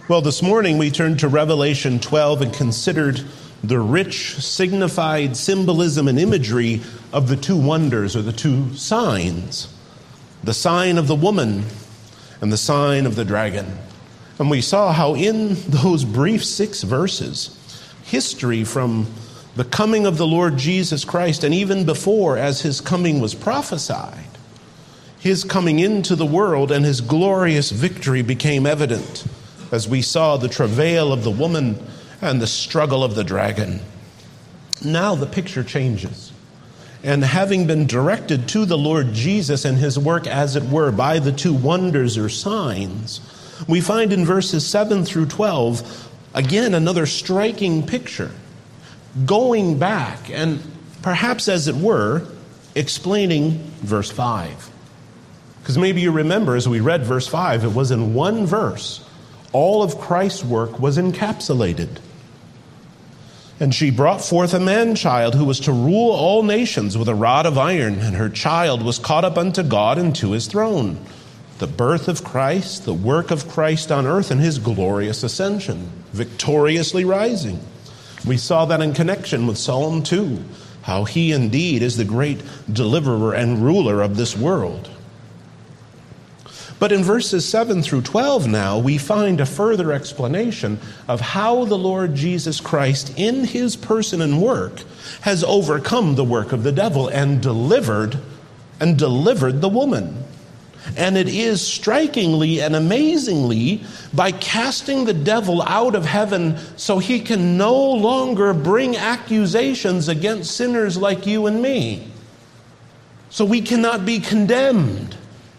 Well, this morning we turned to Revelation 12 and considered the rich signified symbolism and imagery of the two wonders, or the two signs, the sign of the woman and the sign of the dragon. And we saw how in those brief 6 verses, history from the coming of the Lord Jesus Christ, and even before, as his coming was prophesied, his coming into the world and his glorious victory became evident as we saw the travail of the woman and the struggle of the dragon. Now the picture changes. And having been directed to the Lord Jesus and his work, as it were, by the two wonders or signs, we find in verses 7 through 12, again, another striking picture, going back and perhaps, as it were, explaining verse 5. Because maybe you remember, as we read verse 5, it was in one verse all of Christ's work was encapsulated. And she brought forth a man-child who was to rule all nations with a rod of iron, and her child was caught up unto God and to his throne. The birth of Christ, the work of Christ on earth, and his glorious ascension, victoriously rising. We saw that in connection with Psalm 2, how he indeed is the great deliverer and ruler of this world. But in verses 7 through 12 now, we find a further explanation of how the Lord Jesus Christ, in his person and work, has overcome the work of the devil and delivered the woman. And it is strikingly and amazingly by casting the devil out of heaven so he can no longer bring accusations against sinners like you and me. So we cannot be condemned.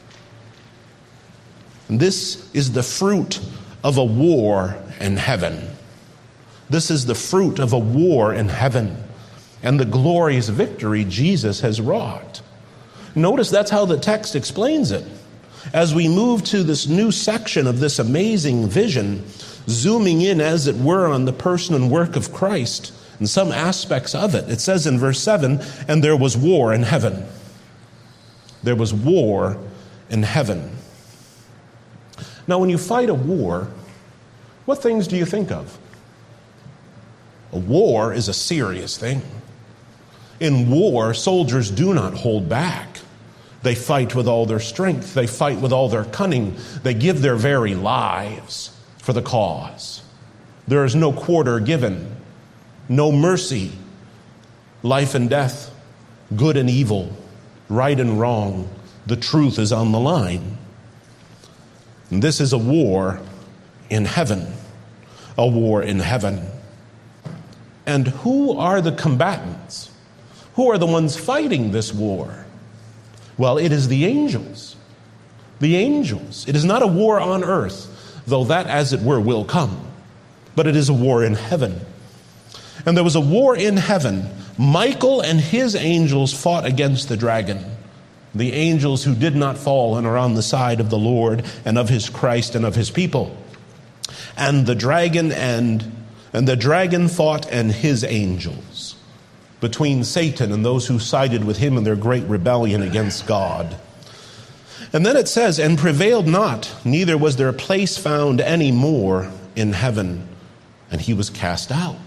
And this is the fruit of a war in heaven. This is the fruit of a war in heaven and the glorious victory Jesus has wrought. Notice that's how the text explains it. As we move to this new section of this amazing vision, zooming in, as it were, on the person and work of Christ and some aspects of it, it says in verse 7, and there was war in heaven. There was war in heaven. Now, when you fight a war, what things do you think of? A war is a serious thing. In war, soldiers do not hold back. They fight with all their strength. They fight with all their cunning. They give their very lives for the cause. There is no quarter given, no mercy, life and death, good and evil, right and wrong. The truth is on the line. And this is a war in heaven, a war in heaven. And who are the combatants? Who are the ones fighting this war? Well, it is the angels. The angels. It is not a war on earth, though that, as it were, will come. But it is a war in heaven. And there was a war in heaven. Michael and his angels fought against the dragon. The angels who did not fall and are on the side of the Lord and of his Christ and of his people. And the dragon fought and his angels, between Satan and those who sided with him in their great rebellion against God. And then it says, and prevailed not, neither was there a place found any more in heaven, and he was cast out.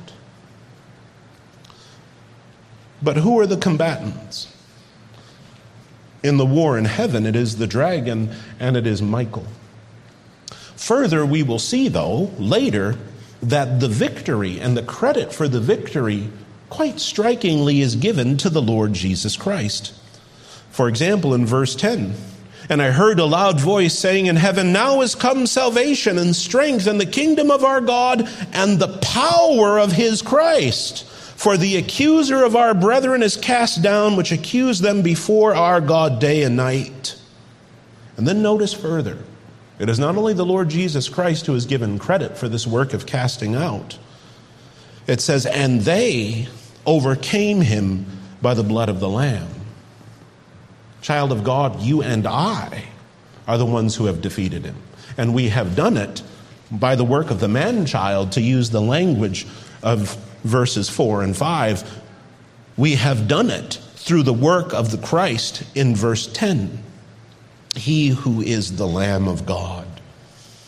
But who are the combatants? In the war in heaven, it is the dragon and it is Michael. Further, we will see, though, later, that the victory and the credit for the victory quite strikingly is given to the Lord Jesus Christ. For example, in verse 10, and I heard a loud voice saying in heaven, now is come salvation and strength and the kingdom of our God and the power of his Christ. For the accuser of our brethren is cast down, which accused them before our God day and night. And then notice further, it is not only the Lord Jesus Christ who is given credit for this work of casting out. It says, and they overcame him by the blood of the Lamb. Child of God, you and I are the ones who have defeated him. And we have done it by the work of the man-child, to use the language of verses 4 and 5. We have done it through the work of the Christ in verse 10. He who is the Lamb of God.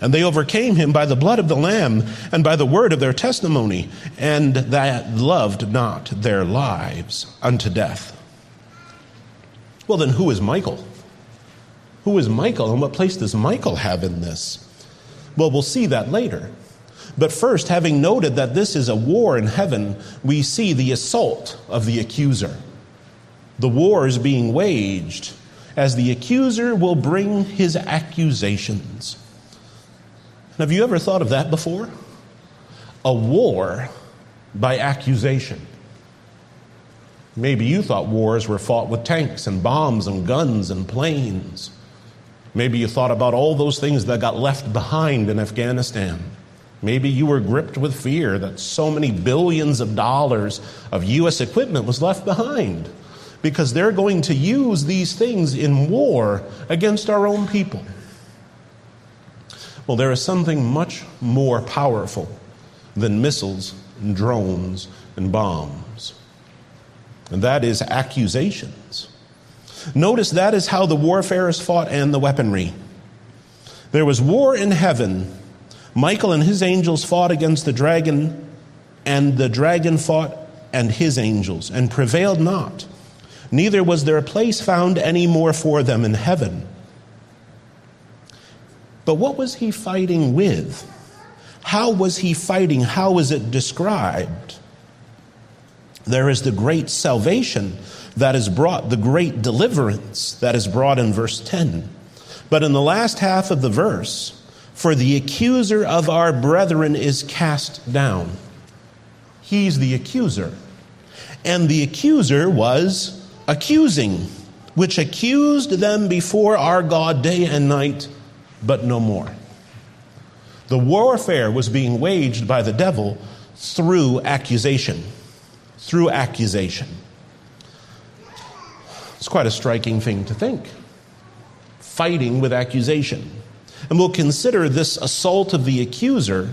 And they overcame him by the blood of the Lamb and by the word of their testimony, and that loved not their lives unto death. Well, then who is Michael? Who is Michael, and what place does Michael have in this? Well, we'll see that later. But first, having noted that this is a war in heaven, we see the assault of the accuser. The war is being waged as the accuser will bring his accusations. Have you ever thought of that before? A war by accusation. Maybe you thought wars were fought with tanks and bombs and guns and planes. Maybe you thought about all those things that got left behind in Afghanistan. Maybe you were gripped with fear that so many billions of dollars of U.S. equipment was left behind because they're going to use these things in war against our own people. Well, there is something much more powerful than missiles and drones and bombs, and that is accusations. Notice that is how the warfare is fought and the weaponry. There was war in heaven. Michael and his angels fought against the dragon, and the dragon fought and his angels, and prevailed not. Neither was there a place found any more for them in heaven. But what was he fighting with? How was he fighting? How is it described? There is the great salvation that is brought, the great deliverance that is brought in verse 10. But in the last half of the verse, for the accuser of our brethren is cast down. He's the accuser. And the accuser was accusing, which accused them before our God day and night, but no more. The warfare was being waged by the devil through accusation. Through accusation. It's quite a striking thing to think. Fighting with accusation. And we'll consider this assault of the accuser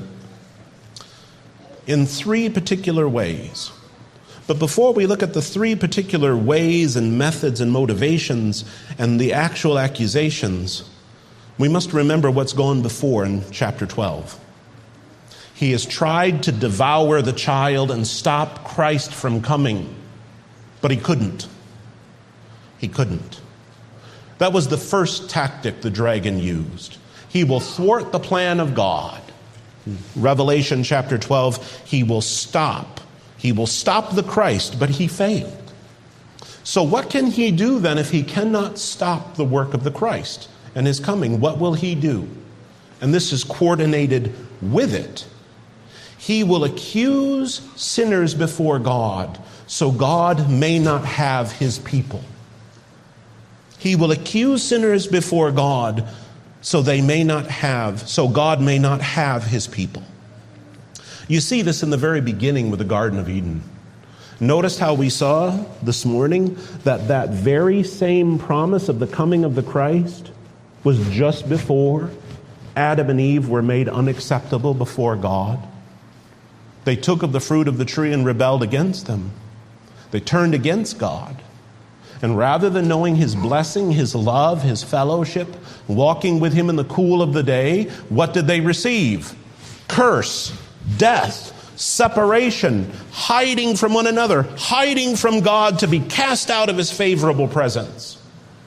in three particular ways. But before we look at the three particular ways and methods and motivations and the actual accusations, we must remember what's gone before in chapter 12. He has tried to devour the child and stop Christ from coming, but he couldn't. He couldn't. That was the first tactic the dragon used. He will thwart the plan of God. Revelation chapter 12, he will stop. He will stop the Christ, but he failed. So what can he do then if he cannot stop the work of the Christ and his coming? What will he do? And this is coordinated with it. He will accuse sinners before God, so God may not have his people. He will accuse sinners before God, so God may not have his people. You see this in the very beginning with the Garden of Eden. Notice how we saw this morning that very same promise of the coming of the Christ was just before Adam and Eve were made unacceptable before God. They took of the fruit of the tree and rebelled against them. They turned against God. And rather than knowing his blessing, his love, his fellowship, walking with him in the cool of the day, what did they receive? Curse, death, separation, hiding from one another, hiding from God to be cast out of his favorable presence.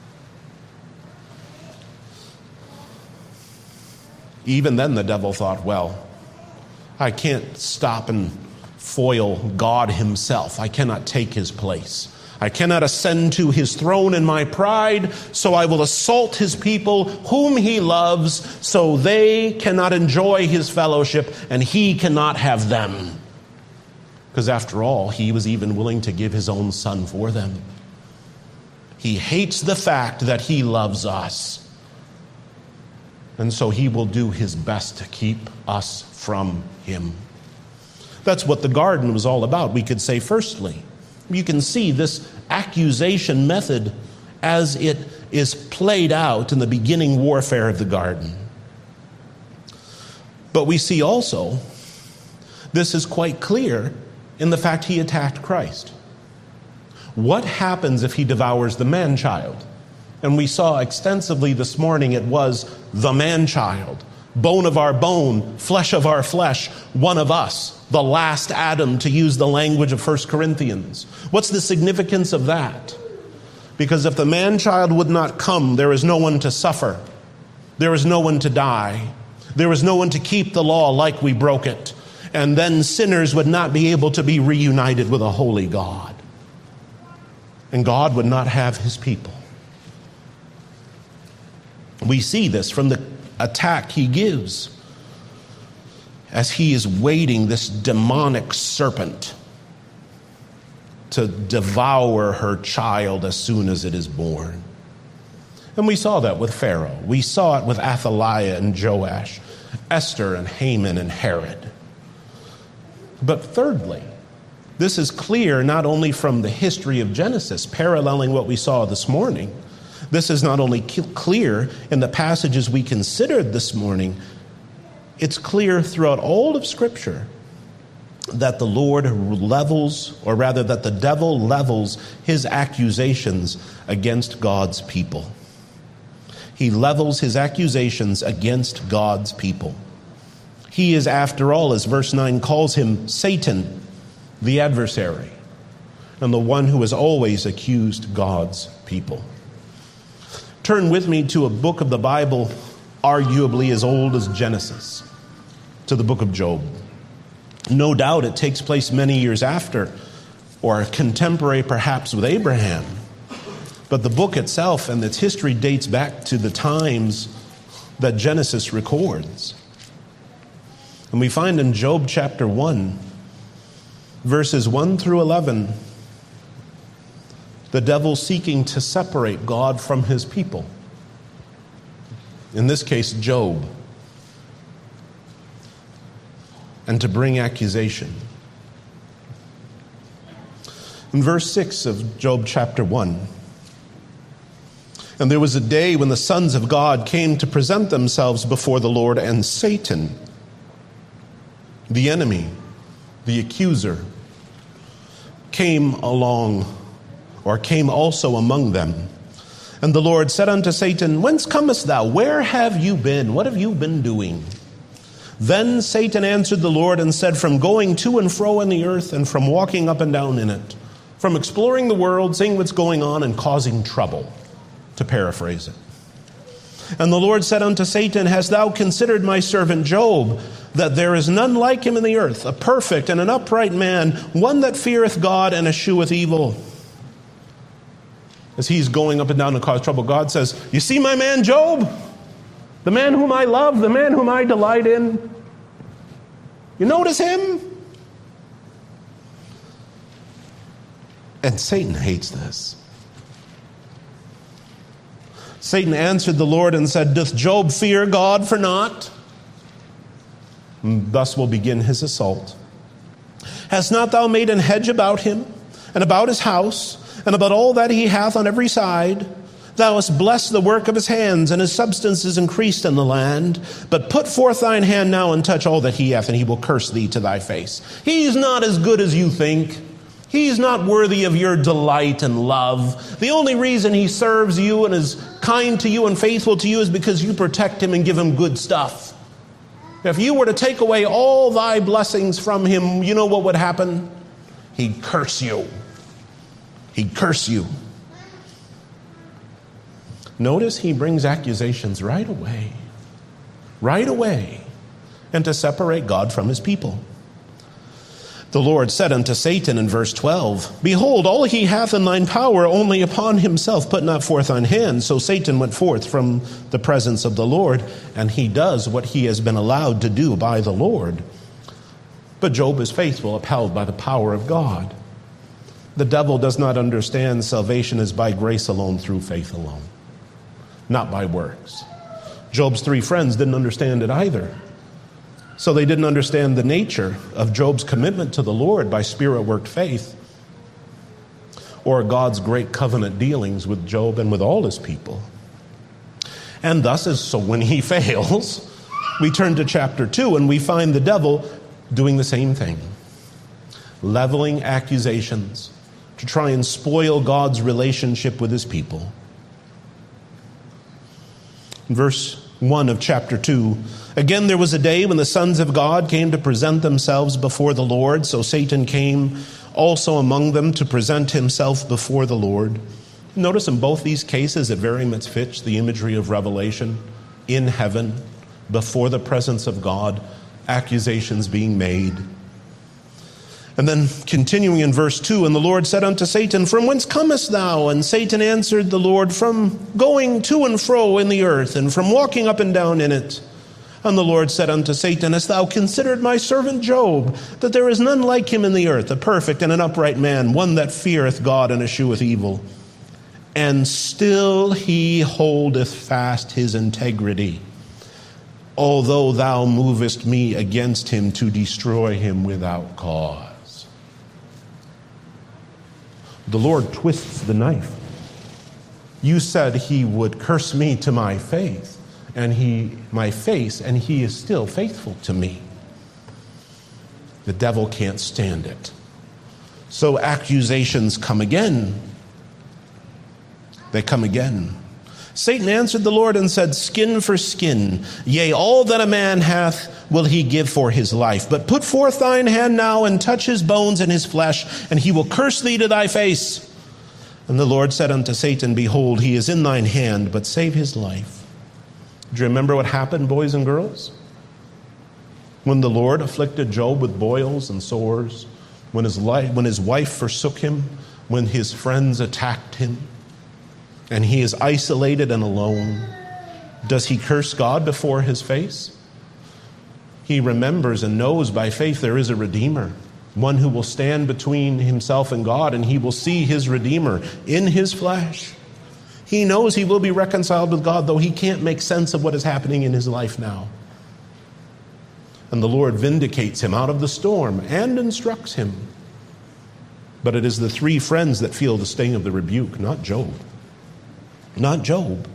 Even then the devil thought, well, I can't stop and foil God himself. I cannot take his place. I cannot ascend to his throne in my pride, so I will assault his people whom he loves, so they cannot enjoy his fellowship and he cannot have them. Because after all, he was even willing to give his own son for them. He hates the fact that he loves us. And so he will do his best to keep us from him. That's what the garden was all about. We could say firstly, you can see this accusation method as it is played out in the beginning warfare of the garden. But we see also, this is quite clear in the fact he attacked Christ. What happens if he devours the man-child? And we saw extensively this morning it was the man-child, bone of our bone, flesh of our flesh, one of us, the last Adam, to use the language of 1 Corinthians. What's the significance of that? Because if the man-child would not come, there is no one to suffer. There is no one to die. There is no one to keep the law like we broke it. And then sinners would not be able to be reunited with a holy God. And God would not have his people. We see this from the attack he gives as he is waiting, this demonic serpent, to devour her child as soon as it is born. And we saw that with Pharaoh. We saw it with Athaliah and Joash, Esther and Haman and Herod. But thirdly, this is clear not only from the history of Genesis, paralleling what we saw this morning. This is not only clear in the passages we considered this morning, it's clear throughout all of Scripture that the Lord levels, or rather that the devil levels his accusations against God's people. He levels his accusations against God's people. He is, after all, as verse 9 calls him, Satan, the adversary, and the one who has always accused God's people. Turn with me to a book of the Bible arguably as old as Genesis, to the book of Job. No doubt it takes place many years after, or contemporary perhaps with Abraham. But the book itself and its history dates back to the times that Genesis records. And we find in Job chapter 1, verses 1 through 11, the devil seeking to separate God from his people. In this case, Job. And to bring accusation. In verse 6 of Job chapter 1, and there was a day when the sons of God came to present themselves before the Lord, and Satan, the enemy, the accuser, came also among them. And the Lord said unto Satan, Whence comest thou? Where have you been? What have you been doing? Then Satan answered the Lord and said, From going to and fro in the earth, and from walking up and down in it, from exploring the world, seeing what's going on, and causing trouble, to paraphrase it. And the Lord said unto Satan, Hast thou considered my servant Job, that there is none like him in the earth, a perfect and an upright man, one that feareth God and escheweth evil? As he's going up and down to cause trouble, God says, You see my man Job? The man whom I love, the man whom I delight in? You notice him? And Satan hates this. Satan answered the Lord and said, Doth Job fear God for naught? And thus will begin his assault. Hast not thou made an hedge about him, and about his house, and about all that he hath on every side? Thou hast blessed the work of his hands, and his substance is increased in the land. But put forth thine hand now and touch all that he hath, and he will curse thee to thy face. He's not as good as you think. He's not worthy of your delight and love. The only reason he serves you and is kind to you and faithful to you is because you protect him and give him good stuff. If you were to take away all thy blessings from him, you know what would happen? He'd curse you. He'd curse you. Notice he brings accusations right away, and to separate God from his people. The Lord said unto Satan in verse 12, Behold, all he hath in thine power, only upon himself put not forth thine hand. So Satan went forth from the presence of the Lord, and he does what he has been allowed to do by the Lord. But Job is faithful, upheld by the power of God. The devil does not understand salvation is by grace alone, through faith alone, not by works. Job's three friends didn't understand it either. So they didn't understand the nature of Job's commitment to the Lord by Spirit-worked faith, or God's great covenant dealings with Job and with all his people. And thus, so when he fails, we turn to chapter 2 and we find the devil doing the same thing, leveling accusations to try and spoil God's relationship with his people. In verse 1 of chapter 2. Again, there was a day when the sons of God came to present themselves before the Lord. So Satan came also among them to present himself before the Lord. Notice in both these cases it very much fits the imagery of Revelation. In heaven, before the presence of God, accusations being made. And then continuing in verse 2, and the Lord said unto Satan, From whence comest thou? And Satan answered the Lord, From going to and fro in the earth, and from walking up and down in it. And the Lord said unto Satan, Hast thou considered my servant Job, that there is none like him in the earth, a perfect and an upright man, one that feareth God and escheweth evil? And still he holdeth fast his integrity, although thou movest me against him to destroy him without cause. The Lord twists the knife. You said he would curse me to my face, and he is still faithful to me. The devil can't stand it. So accusations come again. They come again. Satan answered the Lord and said, Skin for skin, yea, all that a man hath will he give for his life. But put forth thine hand now and touch his bones and his flesh, and he will curse thee to thy face. And the Lord said unto Satan, Behold, he is in thine hand, but save his life. Do you remember what happened, boys and girls? When the Lord afflicted Job with boils and sores, when his wife forsook him, when his friends attacked him, and he is isolated and alone, does he curse God before his face? He remembers and knows by faith there is a Redeemer, one who will stand between himself and God, and he will see his Redeemer in his flesh. He knows he will be reconciled with God, though he can't make sense of what is happening in his life now. And the Lord vindicates him out of the storm and instructs him. But it is the three friends that feel the sting of the rebuke, not Job. Not Job.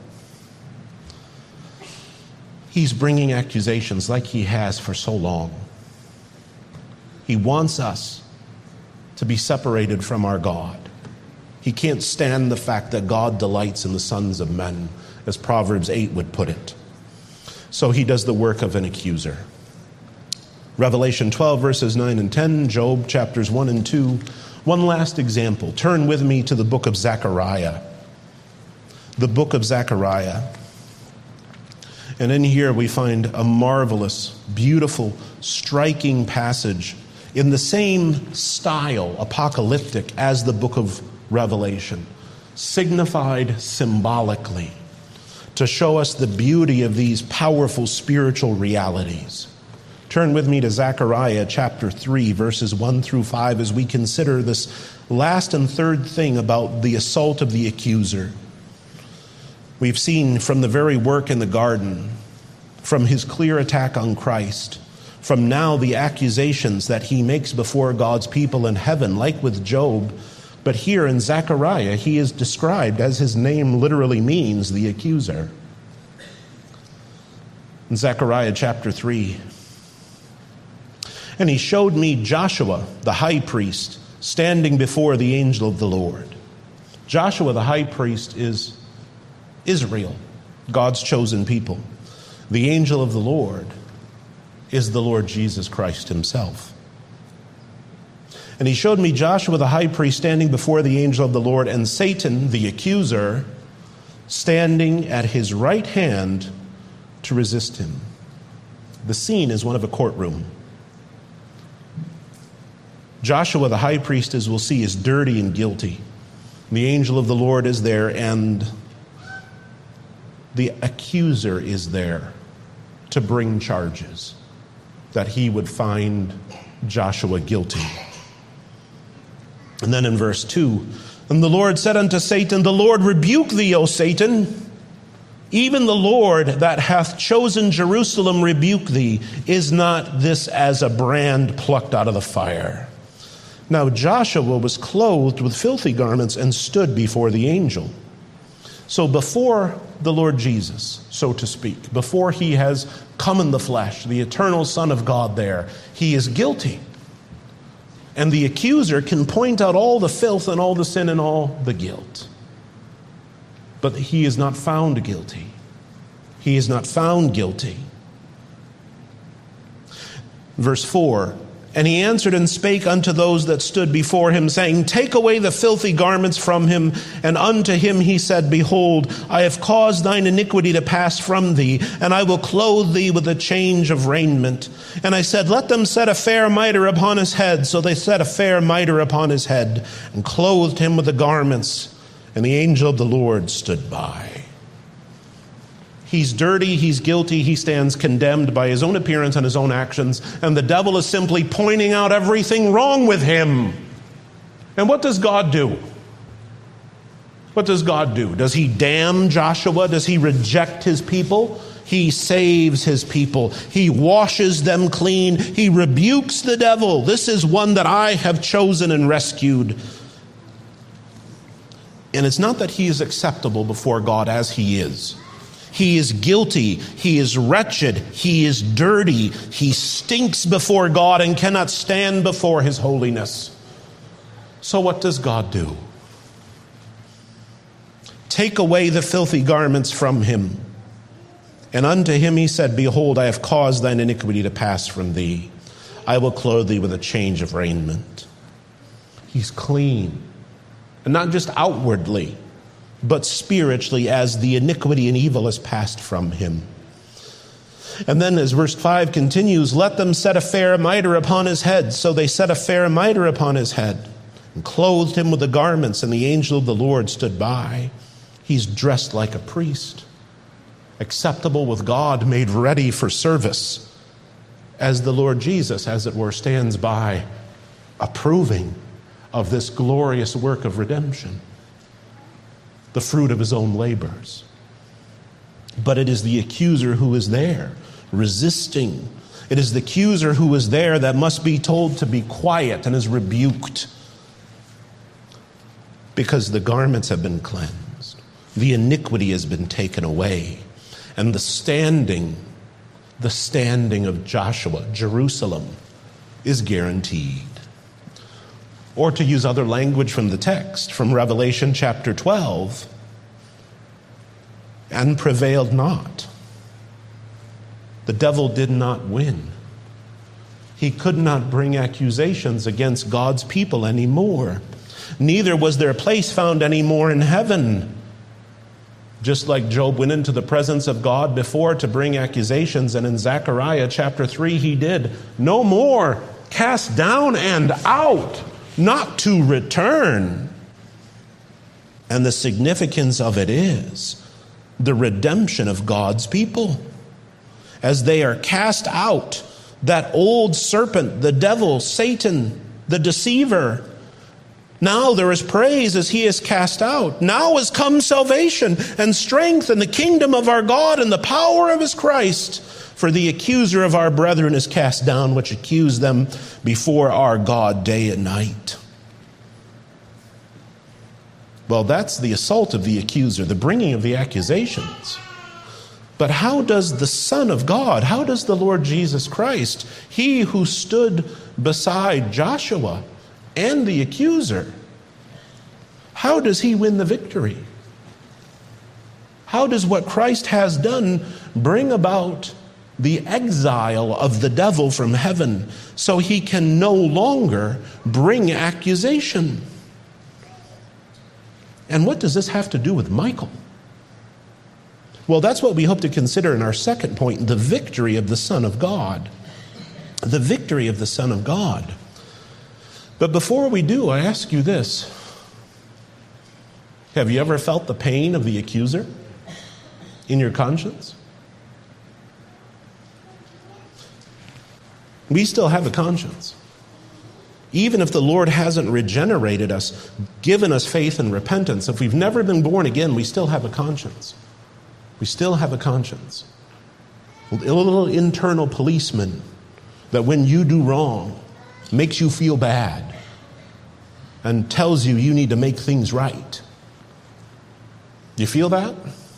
He's bringing accusations like he has for so long. He wants us to be separated from our God. He can't stand the fact that God delights in the sons of men, as Proverbs 8 would put it. So he does the work of an accuser. Revelation 12, verses 9 and 10, Job chapters 1 and 2. One last example. Turn with me to the book of Zechariah. The book of Zechariah. And in here we find a marvelous, beautiful, striking passage in the same style, apocalyptic, as the book of Revelation, signified symbolically to show us the beauty of these powerful spiritual realities. Turn with me to Zechariah chapter 3, verses 1 through 5, as we consider this last and third thing about the assault of the accuser. We've seen from the very work in the garden, from his clear attack on Christ, from now the accusations that he makes before God's people in heaven, like with Job. But here in Zechariah, he is described, as his name literally means, the accuser. In Zechariah chapter 3, and he showed me Joshua, the high priest, standing before the angel of the Lord. Joshua, the high priest, is Israel, God's chosen people. The angel of the Lord is the Lord Jesus Christ himself. And he showed me Joshua, the high priest, standing before the angel of the Lord, and Satan, the accuser, standing at his right hand to resist him. The scene is one of a courtroom. Joshua, the high priest, as we'll see, is dirty and guilty. The angel of the Lord is there, and the accuser is there to bring charges that he would find Joshua guilty. And then in verse 2, and the Lord said unto Satan, The Lord rebuke thee, O Satan. Even the Lord that hath chosen Jerusalem rebuke thee. Is not this as a brand plucked out of the fire? Now Joshua was clothed with filthy garments and stood before the angel. So before the Lord Jesus, so to speak, before he has come in the flesh, the eternal Son of God there, he is guilty. And the accuser can point out all the filth and all the sin and all the guilt. But he is not found guilty. he is not found guilty. Verse 4, and he answered and spake unto those that stood before him, saying, take away the filthy garments from him. And unto him he said, behold, I have caused thine iniquity to pass from thee, and I will clothe thee with a change of raiment. And I said, let them set a fair mitre upon his head. So they set a fair mitre upon his head, and clothed him with the garments. And the angel of the Lord stood by. He's dirty, he's guilty, he stands condemned by his own appearance and his own actions, and the devil is simply pointing out everything wrong with him. And what does God do? What does God do? Does he damn Joshua? Does he reject his people? He saves his people. He washes them clean. He rebukes the devil. This is one that I have chosen and rescued. And it's not that he is acceptable before God as he is. He is guilty, he is wretched, he is dirty, he stinks before God and cannot stand before his holiness. So what does God do? Take away the filthy garments from him. And unto him he said, behold, I have caused thine iniquity to pass from thee. I will clothe thee with a change of raiment. He's clean. And not just outwardly, but spiritually, as the iniquity and evil is passed from him. And then as verse 5 continues, let them set a fair mitre upon his head. So they set a fair mitre upon his head, and clothed him with the garments, and the angel of the Lord stood by. He's dressed like a priest, acceptable with God, made ready for service, as the Lord Jesus, as it were, stands by, approving of this glorious work of redemption, the fruit of his own labors. But it is the accuser who is there, resisting. It is the accuser who is there that must be told to be quiet and is rebuked, because the garments have been cleansed. The iniquity has been taken away. And the standing of Joshua, Jerusalem, is guaranteed. Or to use other language from the text, from Revelation chapter 12, and prevailed not. The devil did not win. He could not bring accusations against God's people anymore. Neither was there a place found anymore in heaven. Just like Job went into the presence of God before to bring accusations, and in Zechariah chapter 3 he did. No more, cast down and out, not to return. And the significance of it is the redemption of God's people. As they are cast out, that old serpent, the devil, Satan, the deceiver, now there is praise as he is cast out. Now has come salvation and strength and the kingdom of our God and the power of his Christ. For the accuser of our brethren is cast down, which accused them before our God day and night. Well, that's the assault of the accuser, the bringing of the accusations. But how does the Son of God, how does the Lord Jesus Christ, he who stood beside Joshua and the accuser, how does he win the victory? How does what Christ has done bring about the exile of the devil from heaven so he can no longer bring accusation? And what does this have to do with Michael? Well, that's what we hope to consider in our second point, the victory of the Son of God. The victory of the Son of God. But before we do, I ask you this. Have you ever felt the pain of the accuser in your conscience? We still have a conscience. Even if the Lord hasn't regenerated us, given us faith and repentance, if we've never been born again, we still have a conscience. We still have a conscience. A little internal policeman that when you do wrong, makes you feel bad and tells you you need to make things right. You feel that?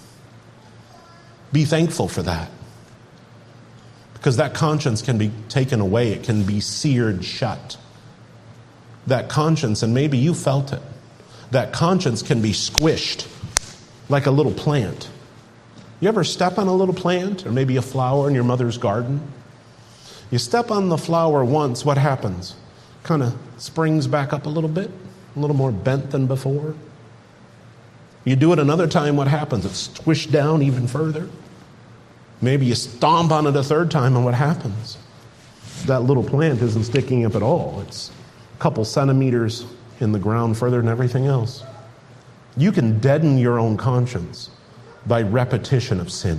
Be thankful for that. Because that conscience can be taken away. It can be seared shut. That conscience, and maybe you felt it, that conscience can be squished like a little plant. You ever step on a little plant or maybe a flower in your mother's garden? You step on the flower once, what happens? Kind of springs back up a little bit, a little more bent than before. You do it another time, what happens? It's squished down even further. Maybe you stomp on it a third time, and what happens? That little plant isn't sticking up at all. It's a couple centimeters in the ground further than everything else. You can deaden your own conscience by repetition of sin.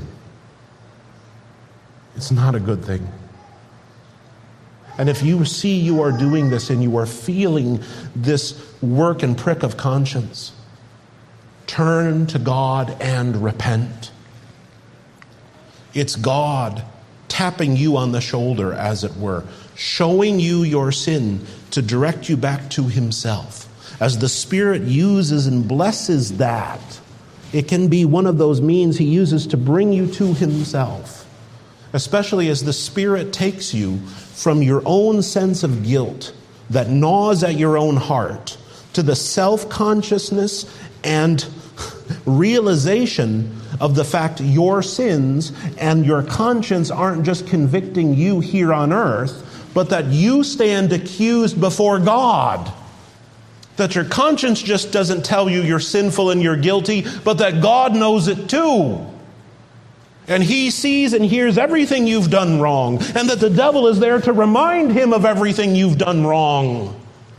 It's not a good thing. And if you see you are doing this and you are feeling this work and prick of conscience, turn to God and repent. It's God tapping you on the shoulder, as it were, showing you your sin to direct you back to Himself. As the Spirit uses and blesses that, it can be one of those means He uses to bring you to Himself. Especially as the Spirit takes you from your own sense of guilt that gnaws at your own heart to the self-consciousness and realization of the fact your sins and your conscience aren't just convicting you here on earth, but that you stand accused before God. That your conscience just doesn't tell you you're sinful and you're guilty, but that God knows it too. And He sees and hears everything you've done wrong, and that the devil is there to remind him of everything you've done wrong.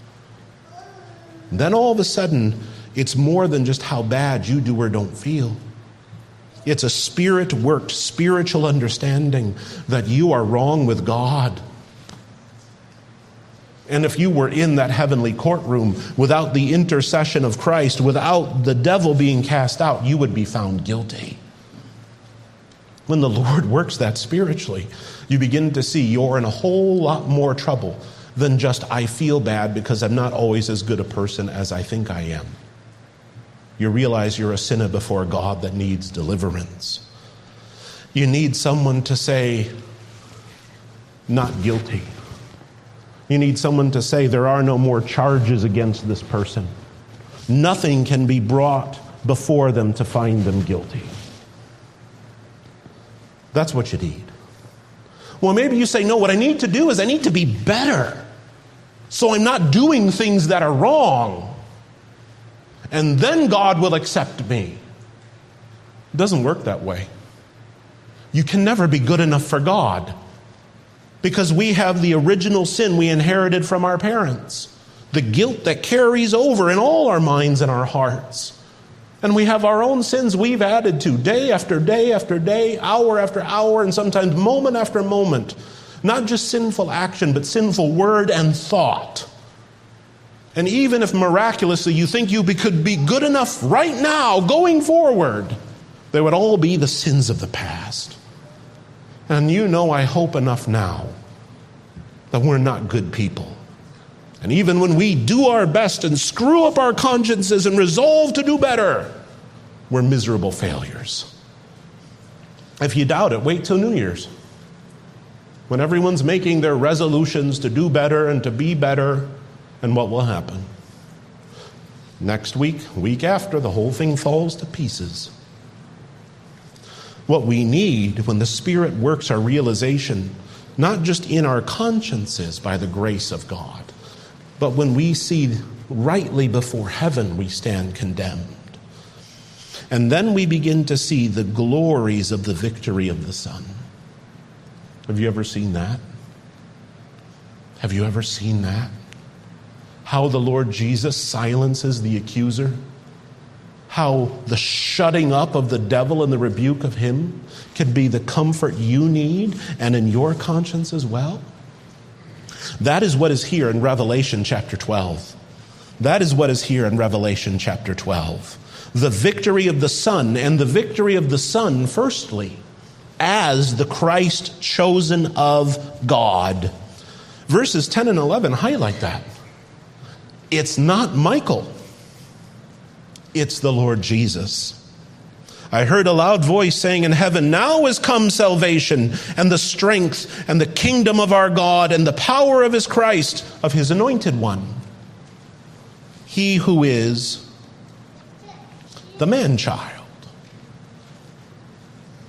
Then all of a sudden, it's more than just how bad you do or don't feel. It's a Spirit-worked spiritual understanding that you are wrong with God. And if you were in that heavenly courtroom without the intercession of Christ, without the devil being cast out, you would be found guilty. When the Lord works that spiritually, you begin to see you're in a whole lot more trouble than just, I feel bad because I'm not always as good a person as I think I am. You realize you're a sinner before God that needs deliverance. You need someone to say, not guilty. You need someone to say, there are no more charges against this person. Nothing can be brought before them to find them guilty. That's what you need. Well, maybe you say, no, what I need to do is I need to be better, so I'm not doing things that are wrong. And then God will accept me. It doesn't work that way. You can never be good enough for God, because we have the original sin we inherited from our parents, the guilt that carries over in all our minds and our hearts. And we have our own sins we've added to day after day after day, hour after hour, and sometimes moment after moment. Not just sinful action, but sinful word and thought. And even if miraculously you think you could be good enough right now, going forward, they would all be the sins of the past. And you know, I hope enough now that we're not good people. And even when we do our best and screw up our consciences and resolve to do better, we're miserable failures. If you doubt it, wait till New Year's, when everyone's making their resolutions to do better and to be better. And what will happen? Next week after, the whole thing falls to pieces. What we need when the Spirit works our realization, not just in our consciences by the grace of God, but when we see rightly before heaven we stand condemned. And then we begin to see the glories of the victory of the Son. Have you ever seen that? Have you ever seen that? How the Lord Jesus silences the accuser. How the shutting up of the devil and the rebuke of him can be the comfort you need and in your conscience as well. That is what is here in Revelation chapter 12. That is what is here in Revelation chapter 12. The victory of the Son, and the victory of the Son, firstly, as the Christ chosen of God. Verses 10 and 11 highlight that. It's not Michael. It's the Lord Jesus. I heard a loud voice saying in heaven, now is come salvation and the strength and the kingdom of our God and the power of his Christ, of his anointed one. He who is the man-child.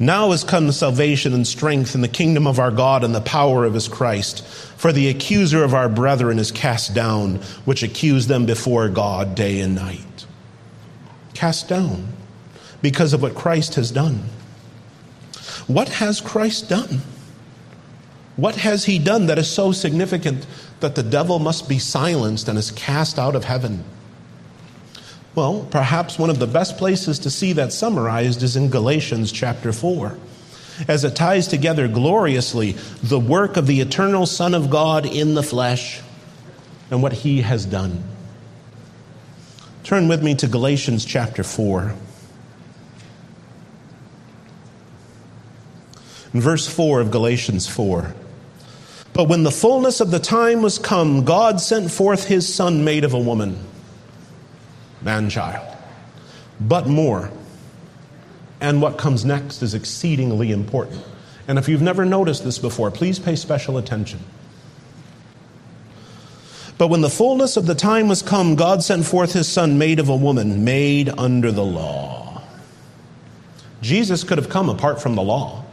Now is come salvation and strength in the kingdom of our God and the power of his Christ. For the accuser of our brethren is cast down, which accused them before God day and night. Cast down because of what Christ has done. What has Christ done? What has he done that is so significant that the devil must be silenced and is cast out of heaven? Well, perhaps one of the best places to see that summarized is in Galatians chapter 4, as it ties together gloriously the work of the eternal Son of God in the flesh and what he has done. Turn with me to Galatians chapter 4. In verse 4 of Galatians 4. But when the fullness of the time was come, God sent forth his Son made of a woman. Man-child. But more. And what comes next is exceedingly important. And if you've never noticed this before, please pay special attention. But when the fullness of the time was come, God sent forth his Son made of a woman, made under the law. Jesus could have come apart from the law.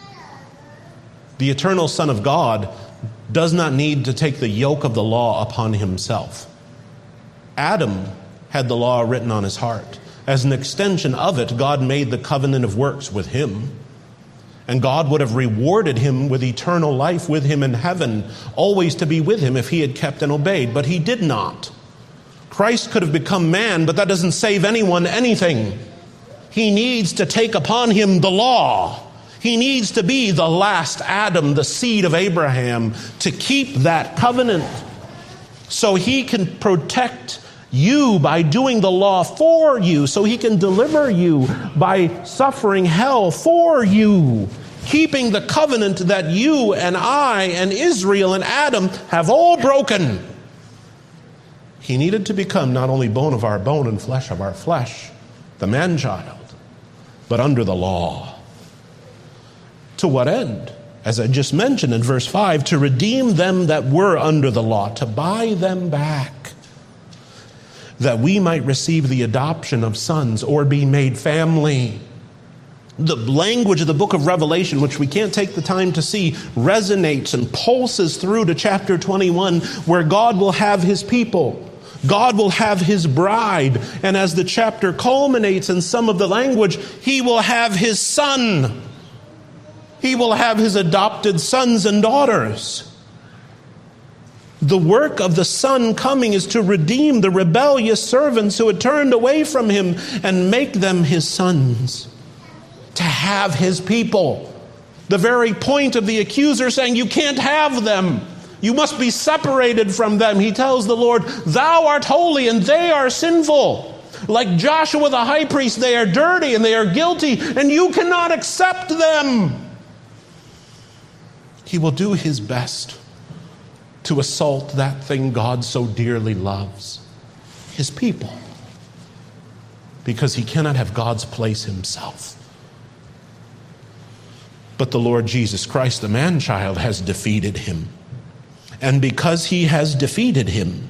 The eternal Son of God does not need to take the yoke of the law upon himself. Adam had the law written on his heart. As an extension of it, God made the covenant of works with him. And God would have rewarded him with eternal life with him in heaven, always to be with him if he had kept and obeyed. But he did not. Christ could have become man, but that doesn't save anyone anything. He needs to take upon him the law. He needs to be the last Adam, the seed of Abraham, to keep that covenant so he can protect you by doing the law for you, so he can deliver you by suffering hell for you, keeping the covenant that you and I and Israel and Adam have all broken. He needed to become not only bone of our bone and flesh of our flesh, the man-child, but under the law. To what end? As I just mentioned in verse 5, to redeem them that were under the law, to buy them back, that we might receive the adoption of sons or be made family. The language of the book of Revelation, which we can't take the time to see, resonates and pulses through to chapter 21, where God will have his people. God will have his bride. And as the chapter culminates in some of the language, he will have his son. He will have his adopted sons and daughters. The work of the Son coming is to redeem the rebellious servants who had turned away from him and make them his sons. To have his people. The very point of the accuser saying, you can't have them. You must be separated from them. He tells the Lord, thou art holy and they are sinful. Like Joshua the high priest, they are dirty and they are guilty and you cannot accept them. He will do his best to assault that thing God so dearly loves, his people, because he cannot have God's place himself. But the Lord Jesus Christ, the man-child, has defeated him. And because he has defeated him,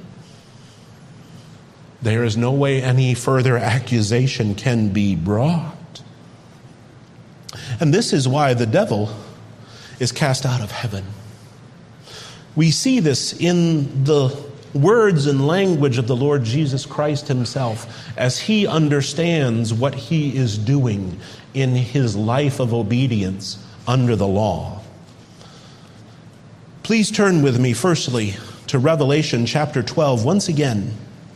there is no way any further accusation can be brought. And this is why the devil is cast out of heaven. We see this in the words and language of the Lord Jesus Christ himself as he understands what he is doing in his life of obedience under the law. Please turn with me firstly to Revelation chapter 12 once again.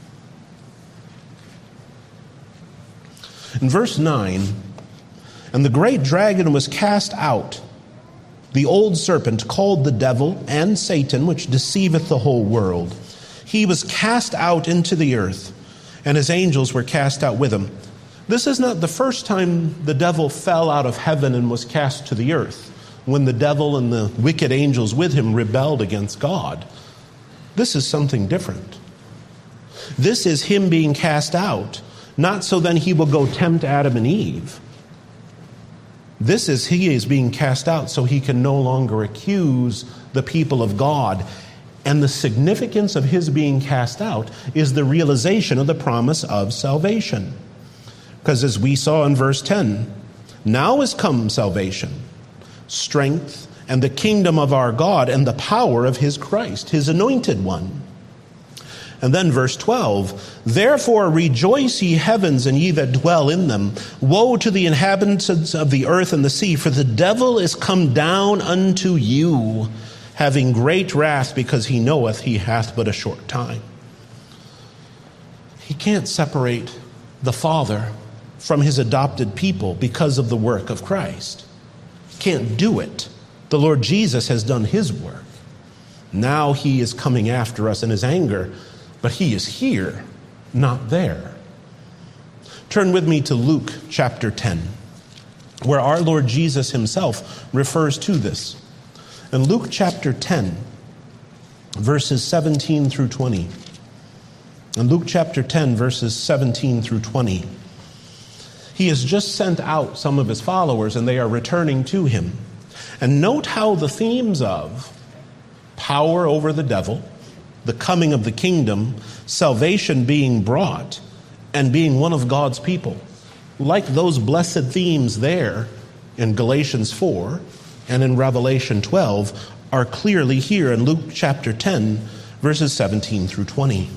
In verse 9, and the great dragon was cast out, the old serpent called the devil and Satan, which deceiveth the whole world. He was cast out into the earth, and his angels were cast out with him. This is not the first time the devil fell out of heaven and was cast to the earth, when the devil and the wicked angels with him rebelled against God. This is something different. This is him being cast out, not so then he will go tempt Adam and Eve. This is he is being cast out so he can no longer accuse the people of God. And the significance of his being cast out is the realization of the promise of salvation. Because as we saw in verse 10, Now is come salvation, strength, and the kingdom of our God, and the power of his Christ, his anointed one. And then verse 12, therefore rejoice, ye heavens, and ye that dwell in them. Woe to the inhabitants of the earth and the sea, for the devil is come down unto you, having great wrath, because he knoweth he hath but a short time. He can't separate the Father from his adopted people because of the work of Christ. He can't do it. The Lord Jesus has done his work. Now he is coming after us in his anger, but he is here, not there. Turn with me to Luke chapter 10, where our Lord Jesus himself refers to this. In Luke chapter 10, verses 17 through 20. In Luke chapter 10, verses 17 through 20. He has just sent out some of his followers, and they are returning to him. And note how the themes of power over the devil, the coming of the kingdom, salvation being brought, and being one of God's people, like those blessed themes there in Galatians 4 and in Revelation 12, are clearly here in Luke chapter 10, verses 17 through 20.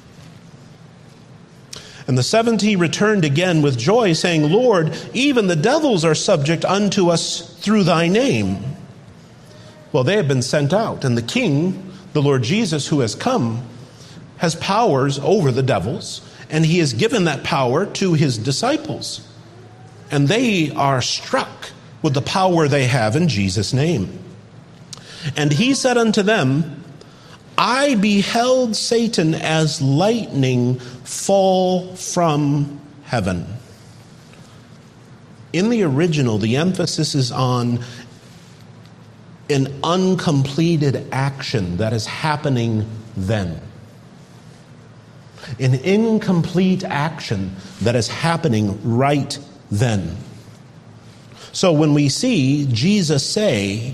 And the 70 returned again with joy, saying, Lord, even the devils are subject unto us through thy name. Well, they have been sent out, and the King, the Lord Jesus, who has come, has powers over the devils, and he has given that power to his disciples. And they are struck with the power they have in Jesus' name. And he said unto them, I beheld Satan as lightning fall from heaven. In the original, the emphasis is on an uncompleted action that is happening then. An incomplete action that is happening right then. So when we see Jesus say,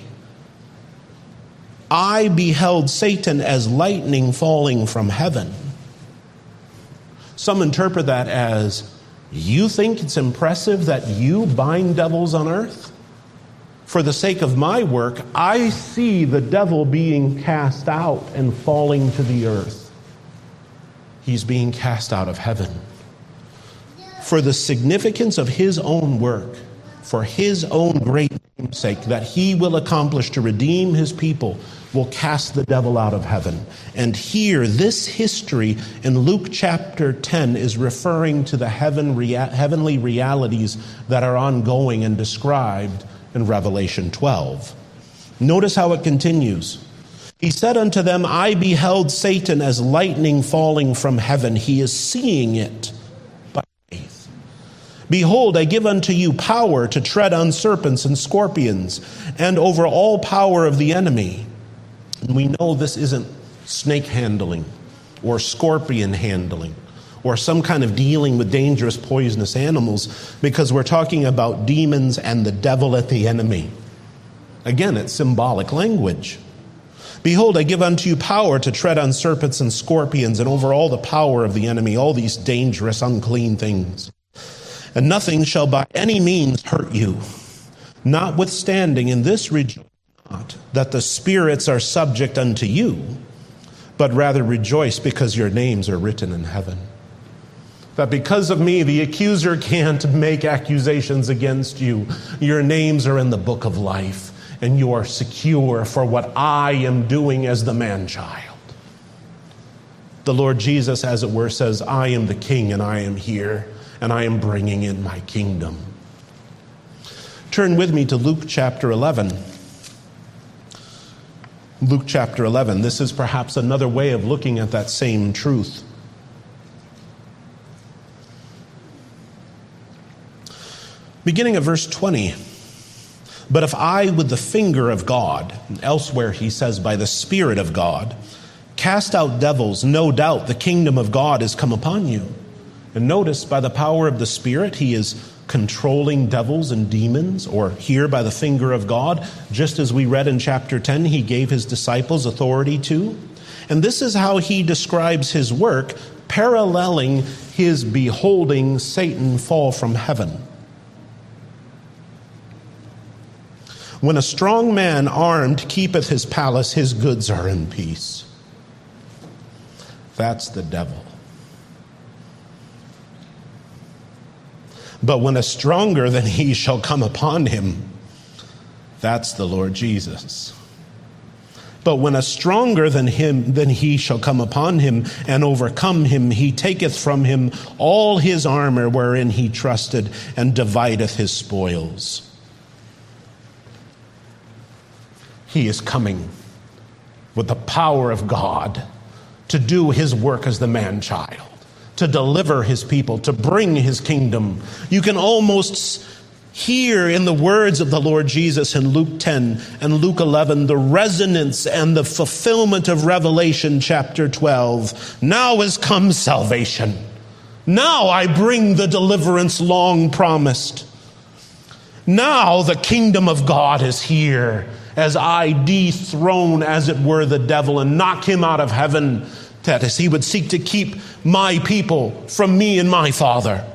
I beheld Satan as lightning falling from heaven, some interpret that as, you think it's impressive that you bind devils on earth? For the sake of my work, I see the devil being cast out and falling to the earth. He's being cast out of heaven. For the significance of his own work, for his own great name's sake, that he will accomplish to redeem his people, will cast the devil out of heaven. And here, this history in Luke chapter 10 is referring to the heavenly realities that are ongoing and described in Revelation 12. Notice how it continues. He said unto them, I beheld Satan as lightning falling from heaven. He is seeing it by faith. Behold, I give unto you power to tread on serpents and scorpions, and over all power of the enemy. And we know this isn't snake handling or scorpion handling or some kind of dealing with dangerous poisonous animals, because we're talking about demons and the devil at the enemy. Again, it's symbolic language. Behold, I give unto you power to tread on serpents and scorpions and over all the power of the enemy, all these dangerous, unclean things. And nothing shall by any means hurt you. Notwithstanding, in this rejoice not that the spirits are subject unto you, but rather rejoice because your names are written in heaven. That because of me, the accuser can't make accusations against you. Your names are in the book of life, and you are secure for what I am doing as the man-child. The Lord Jesus, as it were, says, I am the king, and I am here, and I am bringing in my kingdom. Turn with me to Luke chapter 11. Luke chapter 11. This is perhaps another way of looking at that same truth. Beginning at verse 20. But if I with the finger of God, and elsewhere he says by the Spirit of God, cast out devils, no doubt the kingdom of God is come upon you. And notice, by the power of the Spirit, he is controlling devils and demons, or here by the finger of God, just as we read in chapter 10, he gave his disciples authority to. And this is how he describes his work, paralleling his beholding Satan fall from heaven. When a strong man armed keepeth his palace, his goods are in peace. That's the devil. But when a stronger than he shall come upon him, that's the Lord Jesus. But when a stronger than he shall come upon him and overcome him, he taketh from him all his armor wherein he trusted, and divideth his spoils. He is coming with the power of God to do his work as the man-child, to deliver his people, to bring his kingdom. You can almost hear in the words of the Lord Jesus in Luke 10 and Luke 11 the resonance and the fulfillment of Revelation chapter 12. Now is come salvation. Now I bring the deliverance long promised. Now the kingdom of God is here, as I dethrone, as it were, the devil and knock him out of heaven, that as he would seek to keep my people from me and my Father.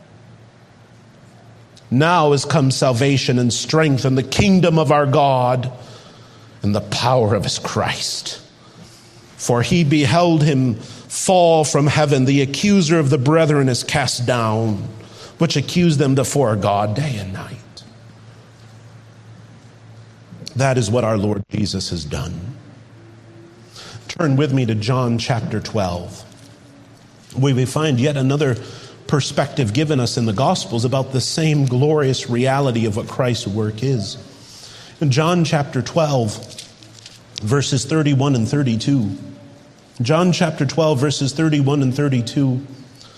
Now is come salvation and strength and the kingdom of our God and the power of his Christ. For he beheld him fall from heaven. The accuser of the brethren is cast down, which accused them before God day and night. That is what our Lord Jesus has done. Turn with me to John chapter 12, where we find yet another perspective given us in the Gospels about the same glorious reality of what Christ's work is. In John chapter 12, verses 31 and 32. John chapter 12, verses 31 and 32.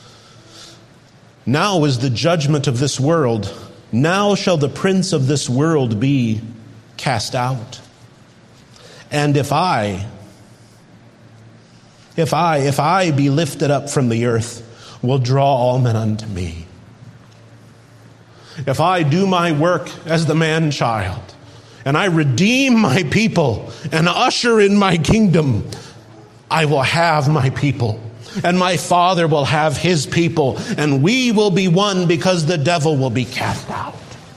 Now is the judgment of this world. Now shall the prince of this world be cast out. And if I be lifted up from the earth, will draw all men unto me. If I do my work as the man-child, and I redeem my people and usher in my kingdom, I will have my people, and my Father will have his people, and we will be one, because the devil will be cast out.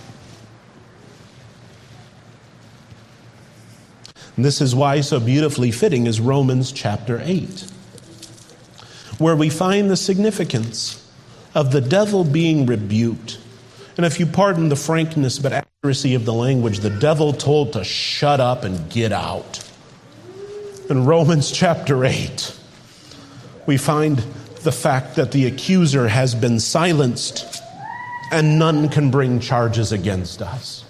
And this is why so beautifully fitting is Romans chapter 8. Where we find the significance of the devil being rebuked. And if you pardon the frankness but accuracy of the language, the devil told to shut up and get out. In Romans chapter 8, we find the fact that the accuser has been silenced and none can bring charges against us.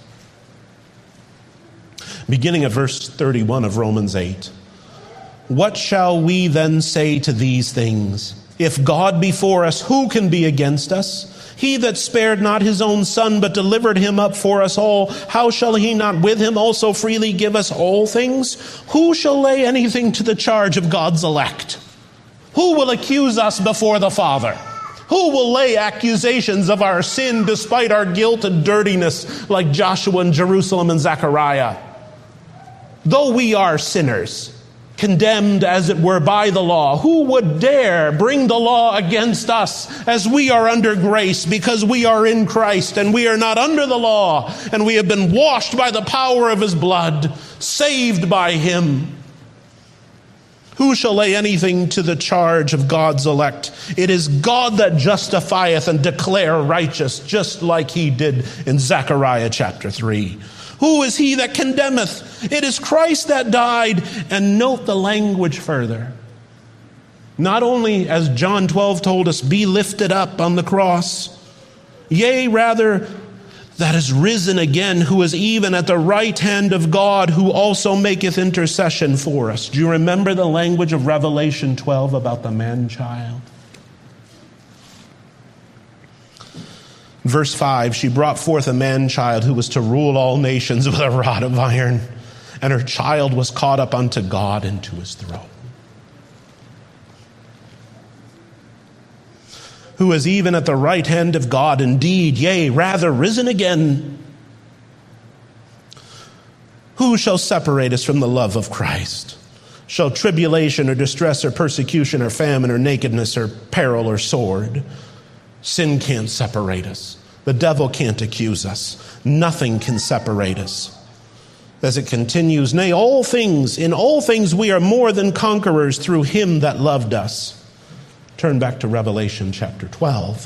Beginning at verse 31 of Romans 8. What shall we then say to these things? If God be for us, who can be against us? He that spared not his own son, but delivered him up for us all, how shall he not with him also freely give us all things? Who shall lay anything to the charge of God's elect? Who will accuse us before the Father? Who will lay accusations of our sin despite our guilt and dirtiness, like Joshua and Jerusalem and Zechariah? Though we are sinners, condemned as it were by the law, who would dare bring the law against us, as we are under grace, because we are in Christ and we are not under the law, and we have been washed by the power of his blood, saved by him? Who shall lay anything to the charge of God's elect? It is God that justifieth and declare righteous, just like he did in Zechariah chapter 3. Who is he that condemneth? It is Christ that died. And note the language further. Not only, as John 12 told us, be lifted up on the cross, yea, rather, that is risen again, who is even at the right hand of God, who also maketh intercession for us. Do you remember the language of Revelation 12 about the man-child? Verse 5, she brought forth a man-child who was to rule all nations with a rod of iron, and her child was caught up unto God and to his throne. Who is even at the right hand of God, indeed, yea, rather risen again. Who shall separate us from the love of Christ? Shall tribulation or distress or persecution or famine or nakedness or peril or sword? Sin can't separate us. The devil can't accuse us. Nothing can separate us. As it continues, nay, in all things we are more than conquerors through him that loved us. Turn back to Revelation chapter 12.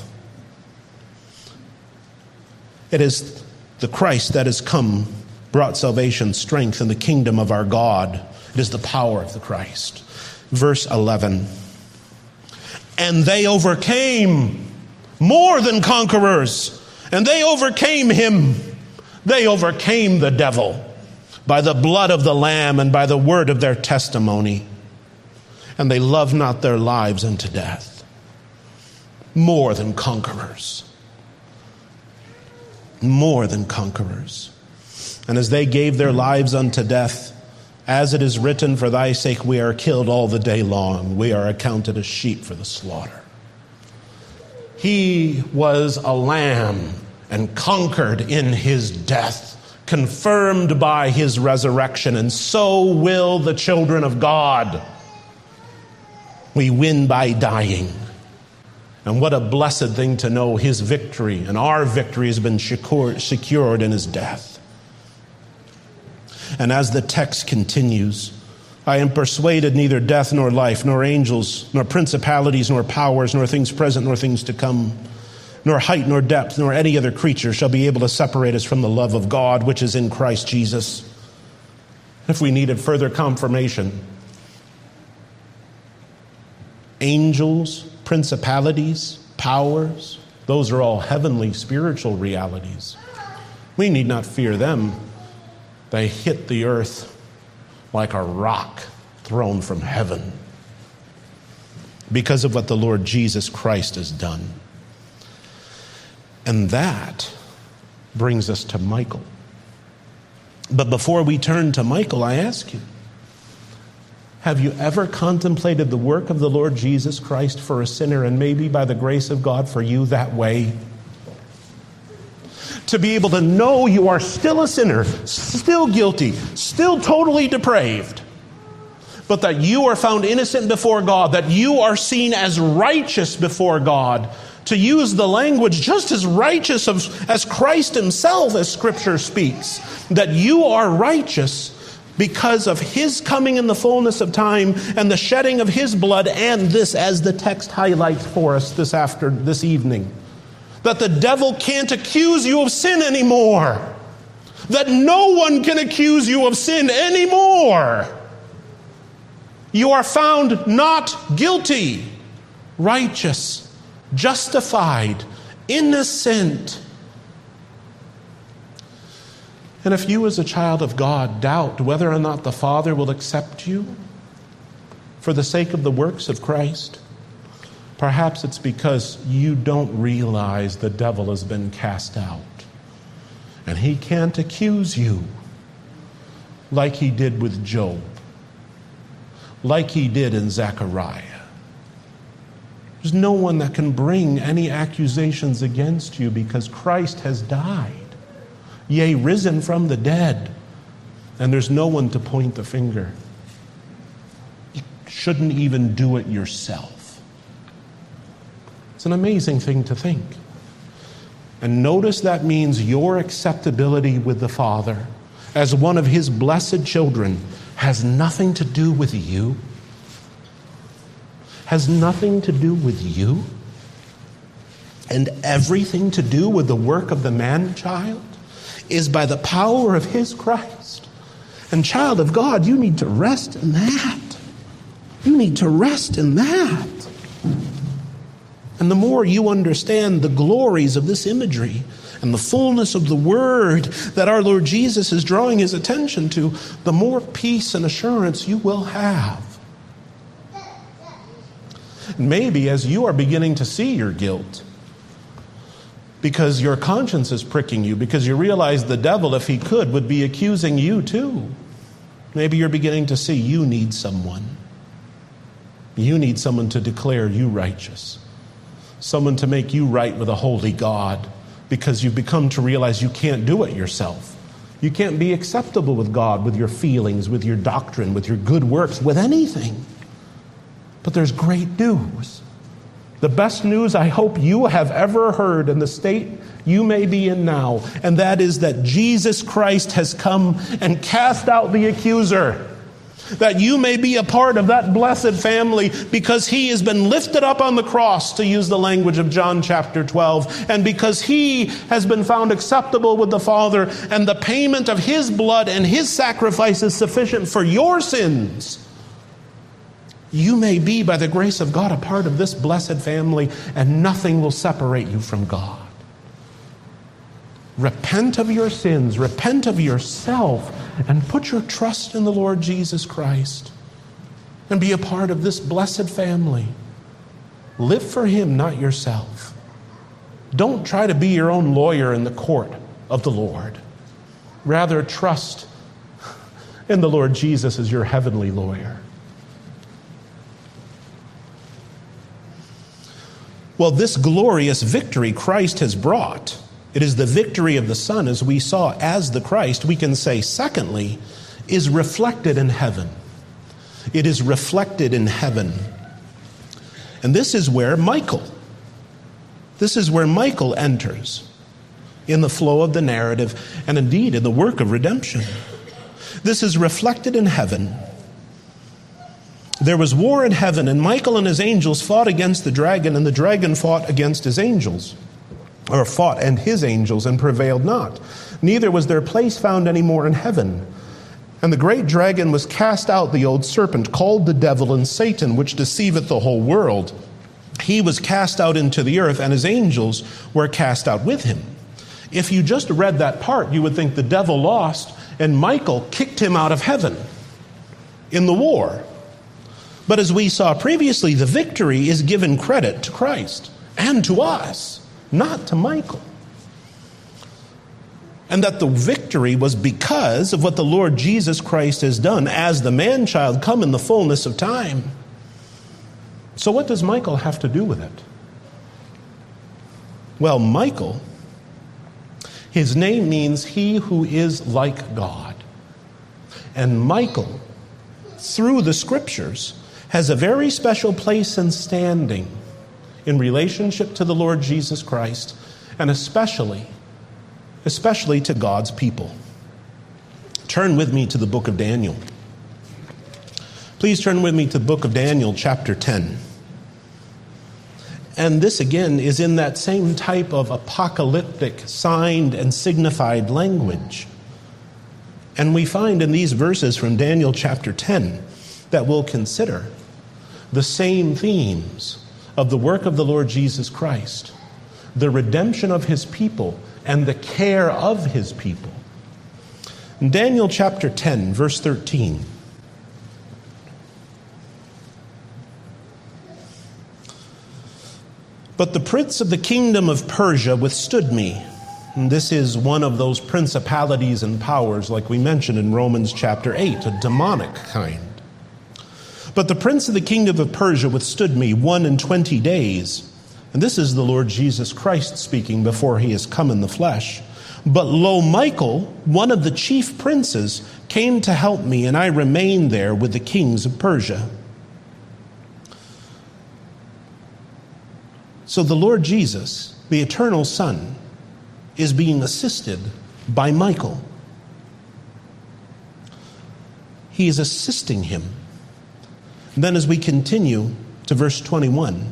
It is the Christ that has come, brought salvation, strength, and the kingdom of our God. It is the power of the Christ. Verse 11. And they overcame, more than conquerors, and they overcame him. They overcame the devil by the blood of the Lamb and by the word of their testimony. And they loved not their lives unto death. More than conquerors. More than conquerors. And as they gave their lives unto death, as it is written, for thy sake we are killed all the day long. We are accounted as sheep for the slaughter. He was a lamb and conquered in his death, confirmed by his resurrection, and so will the children of God. We win by dying. And what a blessed thing to know his victory, and our victory has been secured in his death. And as the text continues, I am persuaded neither death nor life, nor angels, nor principalities, nor powers, nor things present, nor things to come, nor height, nor depth, nor any other creature shall be able to separate us from the love of God, which is in Christ Jesus. If we needed further confirmation, angels, principalities, powers, those are all heavenly spiritual realities. We need not fear them. They hit the earth like a rock thrown from heaven because of what the Lord Jesus Christ has done. And that brings us to Michael. But before we turn to Michael, I ask you, have you ever contemplated the work of the Lord Jesus Christ for a sinner, and maybe by the grace of God for you that way? To be able to know you are still a sinner, still guilty, still totally depraved, but that you are found innocent before God, that you are seen as righteous before God. To use the language just as righteous as Christ himself, as Scripture speaks, that you are righteous because of his coming in the fullness of time and the shedding of his blood, and this, as the text highlights for us this evening, that the devil can't accuse you of sin anymore. That no one can accuse you of sin anymore. You are found not guilty, righteous, justified, innocent. And if you as a child of God doubt whether or not the Father will accept you for the sake of the works of Christ, perhaps it's because you don't realize the devil has been cast out. And he can't accuse you like he did with Job, like he did in Zechariah. There's no one that can bring any accusations against you because Christ has died, yea, risen from the dead, and there's no one to point the finger. You shouldn't even do it yourself. It's an amazing thing to think. And notice that means your acceptability with the Father as one of his blessed children has nothing to do with you. Has nothing to do with you. And everything to do with the work of the man-child is by the power of his Christ. And child of God, you need to rest in that. You need to rest in that. And the more you understand the glories of this imagery and the fullness of the word that our Lord Jesus is drawing his attention to, the more peace and assurance you will have. Maybe as you are beginning to see your guilt, because your conscience is pricking you, because you realize the devil, if he could, would be accusing you too. Maybe you're beginning to see you need someone. You need someone to declare you righteous. Someone to make you right with a holy God, because you've become to realize you can't do it yourself. You can't be acceptable with God, with your feelings, with your doctrine, with your good works, with anything. But there's great news. the best news I hope you have ever heard in the state you may be in now, and that is that Jesus Christ has come and cast out the accuser, that you may be a part of that blessed family because he has been lifted up on the cross, to use the language of John chapter 12, and because he has been found acceptable with the Father, and the payment of his blood and his sacrifice is sufficient for your sins. You may be, by the grace of God, a part of this blessed family, and nothing will separate you from God. Repent of your sins, repent of yourself, and put your trust in the Lord Jesus Christ, and be a part of this blessed family. Live for him, not yourself. Don't try to be your own lawyer in the court of the Lord. Rather, trust in the Lord Jesus as your heavenly lawyer. Well, this glorious victory Christ has brought, it is the victory of the Son, as we saw, as the Christ, we can say, secondly, is reflected in heaven. It is reflected in heaven. And this is where Michael enters in the flow of the narrative, and indeed in the work of redemption. This is reflected in heaven. There was war in heaven, and Michael and his angels fought against the dragon, and the dragon fought against his angels. Or fought and his angels, and prevailed not. Neither was their place found any more in heaven. And the great dragon was cast out, the old serpent, called the devil and Satan, which deceiveth the whole world. He was cast out into the earth, and his angels were cast out with him. If you just read that part, you would think the devil lost, and Michael kicked him out of heaven in the war. But as we saw previously, the victory is given credit to Christ and to us, not to Michael. And that the victory was because of what the Lord Jesus Christ has done as the man-child come in the fullness of time. So what does Michael have to do with it? Well, Michael, his name means he who is like God. And Michael, through the Scriptures, has a very special place and standing in relationship to the Lord Jesus Christ, and especially to God's people. Turn with me to the book of Daniel. Please turn with me to the book of Daniel, chapter 10. And this again is in that same type of apocalyptic, signed and signified language. And we find in these verses from Daniel chapter 10 that we'll consider the same themes of the work of the Lord Jesus Christ, the redemption of his people, and the care of his people. In Daniel chapter 10, verse 13. But the prince of the kingdom of Persia withstood me. And this is one of those principalities and powers, like we mentioned in Romans chapter 8, a demonic kind. But the prince of the kingdom of Persia withstood me 21 days. And this is the Lord Jesus Christ speaking before he has come in the flesh. But lo, Michael, one of the chief princes, came to help me, and I remained there with the kings of Persia. So the Lord Jesus, the eternal Son, is being assisted by Michael. He is assisting him. Then as we continue to verse 21,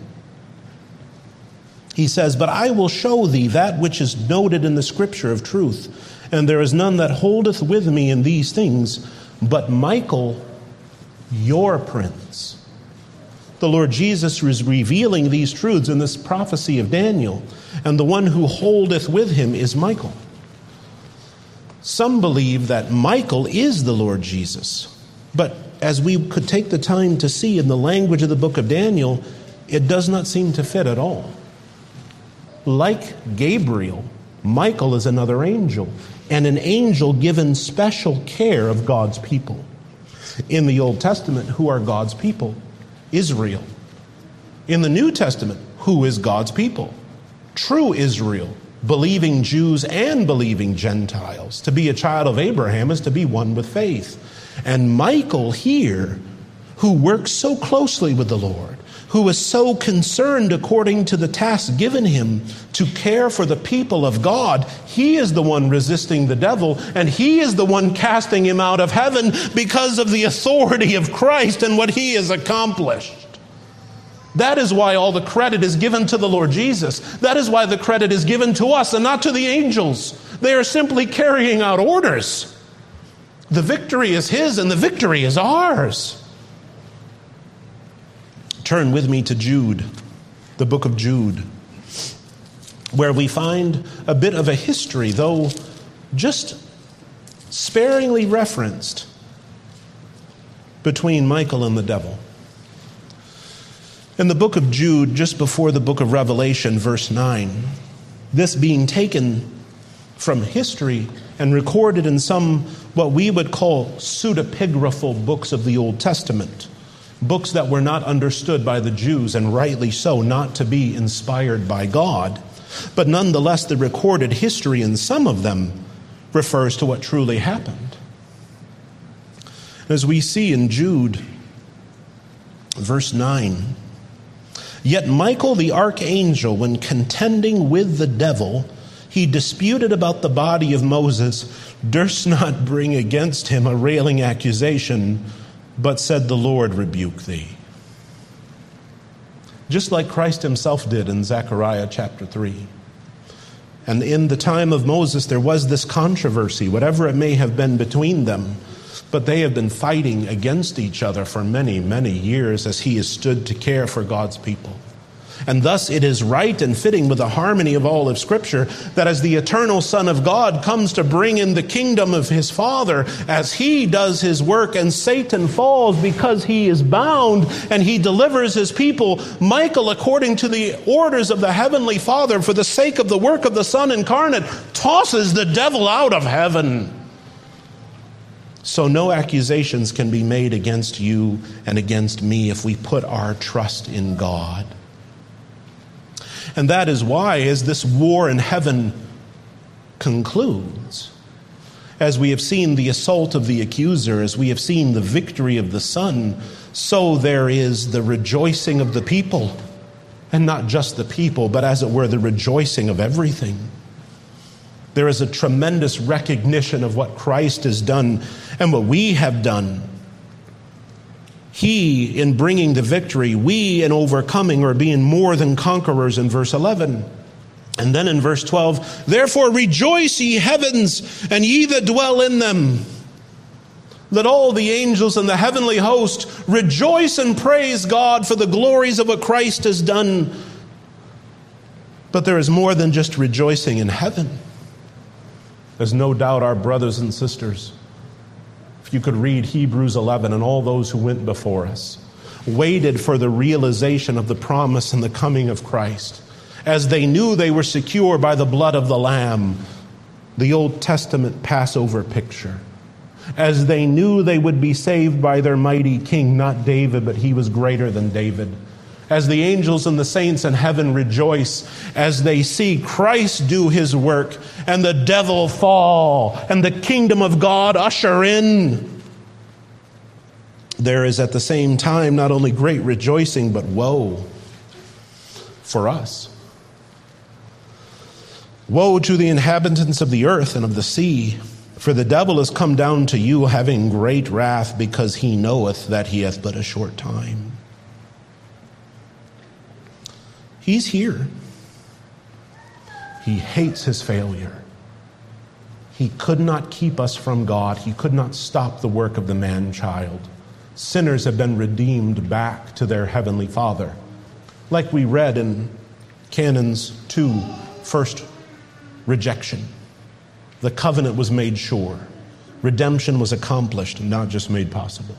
he says, But I will show thee that which is noted in the scripture of truth, and there is none that holdeth with me in these things, but Michael, your prince. The Lord Jesus is revealing these truths in this prophecy of Daniel, and the one who holdeth with him is Michael. Some believe that Michael is the Lord Jesus, but as we could take the time to see in the language of the book of Daniel, it does not seem to fit at all. Like Gabriel, Michael is another angel, and an angel given special care of God's people. In the Old Testament, who are God's people? Israel. In the New Testament, who is God's people? True Israel, believing Jews and believing Gentiles. To be a child of Abraham is to be one with faith. And Michael here, who works so closely with the Lord, who is so concerned according to the task given him to care for the people of God, he is the one resisting the devil, and he is the one casting him out of heaven because of the authority of Christ and what he has accomplished. That is why all the credit is given to the Lord Jesus. That is why the credit is given to us and not to the angels. They are simply carrying out orders. The victory is his and the victory is ours. Turn with me to Jude, the book of Jude, where we find a bit of a history, though just sparingly referenced, between Michael and the devil. In the book of Jude, just before the book of Revelation, verse 9, this being taken from history and recorded in some what we would call pseudepigraphal books of the Old Testament, books that were not understood by the Jews, and rightly so, not to be inspired by God. But nonetheless, the recorded history in some of them refers to what truly happened. As we see in Jude, verse 9, "Yet Michael the archangel, when contending with the devil, he disputed about the body of Moses, durst not bring against him a railing accusation, but said, the Lord rebuke thee." Just like Christ himself did in Zechariah chapter 3. And in the time of Moses, there was this controversy, whatever it may have been between them, but they have been fighting against each other for many, many years as he has stood to care for God's people. And thus it is right and fitting with the harmony of all of Scripture that as the eternal Son of God comes to bring in the kingdom of his Father, as he does his work and Satan falls because he is bound and he delivers his people, Michael, according to the orders of the Heavenly Father, for the sake of the work of the Son incarnate, tosses the devil out of heaven. So no accusations can be made against you and against me if we put our trust in God. And that is why, as this war in heaven concludes, as we have seen the assault of the accuser, as we have seen the victory of the Son, so there is the rejoicing of the people. And not just the people, but as it were, the rejoicing of everything. There is a tremendous recognition of what Christ has done and what we have done. He in bringing the victory, we in overcoming or being more than conquerors in verse 11. And then in verse 12, "Therefore rejoice, ye heavens, and ye that dwell in them. Let all the angels and the heavenly host rejoice and praise God for the glories of what Christ has done." But there is more than just rejoicing in heaven. There's no doubt our brothers and sisters, you could read Hebrews 11 and all those who went before us, waited for the realization of the promise and the coming of Christ. As they knew they were secure by the blood of the Lamb, the Old Testament Passover picture. As they knew they would be saved by their mighty king, not David, but he was greater than David. As the angels and the saints in heaven rejoice as they see Christ do his work and the devil fall and the kingdom of God usher in, there is at the same time not only great rejoicing, but woe for us. Woe to the inhabitants of the earth and of the sea, for the devil is come down to you having great wrath, because he knoweth that he hath but a short time. He's here. He hates his failure. He could not keep us from God. He could not stop the work of the man-child. Sinners have been redeemed back to their heavenly Father. Like we read in Canons 2, first rejection. The covenant was made sure. Redemption was accomplished and not just made possible.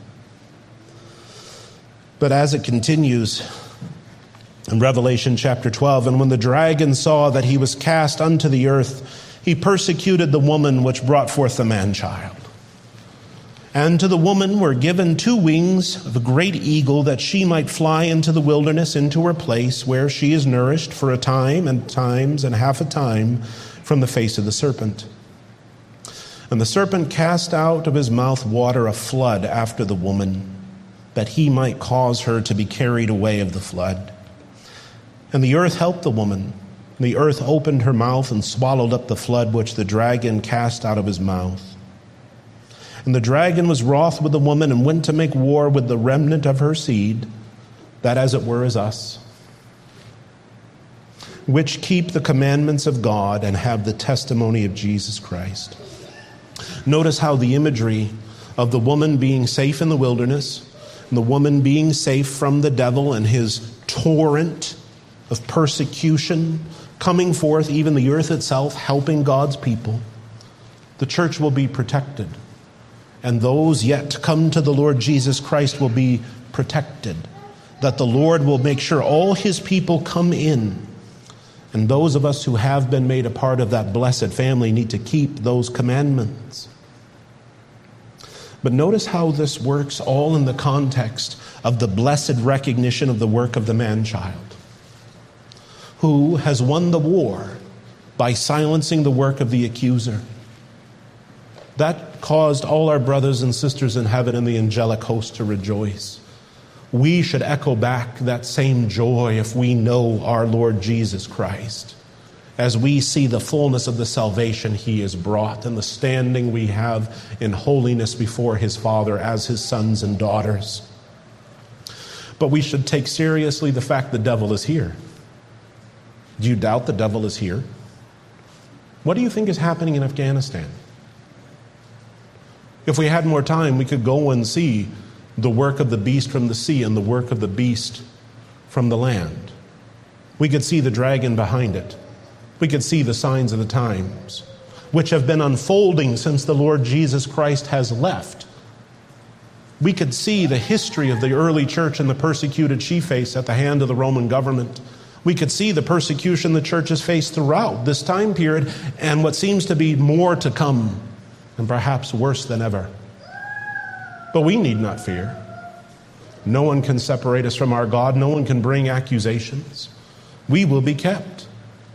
But as it continues, in Revelation chapter 12, "And when the dragon saw that he was cast unto the earth, he persecuted the woman which brought forth the man-child. And to the woman were given 2 wings of a great eagle, that she might fly into the wilderness, into her place, where she is nourished for a time and times and half a time from the face of the serpent. And the serpent cast out of his mouth water, a flood, after the woman, that he might cause her to be carried away of the flood. And the earth helped the woman. The earth opened her mouth and swallowed up the flood which the dragon cast out of his mouth. And the dragon was wroth with the woman and went to make war with the remnant of her seed, that as it were is us, which keep the commandments of God and have the testimony of Jesus Christ. Notice how the imagery of the woman being safe in the wilderness, and the woman being safe from the devil and his torrent of persecution, coming forth, even the earth itself, helping God's people. The church will be protected. And those yet to come to the Lord Jesus Christ will be protected. That the Lord will make sure all his people come in. And those of us who have been made a part of that blessed family need to keep those commandments. But notice how this works all in the context of the blessed recognition of the work of the man-child, who has won the war by silencing the work of the accuser. That caused all our brothers and sisters in heaven and the angelic host to rejoice. We should echo back that same joy if we know our Lord Jesus Christ, as we see the fullness of the salvation he has brought and the standing we have in holiness before his Father as his sons and daughters. But we should take seriously the fact the devil is here. Do you doubt the devil is here? What do you think is happening in Afghanistan? If we had more time, we could go and see the work of the beast from the sea and the work of the beast from the land. We could see the dragon behind it. We could see the signs of the times, which have been unfolding since the Lord Jesus Christ has left. We could see the history of the early church and the persecuted she faced at the hand of the Roman government. We could see the persecution the church has faced throughout this time period and what seems to be more to come, and perhaps worse than ever. But we need not fear. No one can separate us from our God. No one can bring accusations. We will be kept.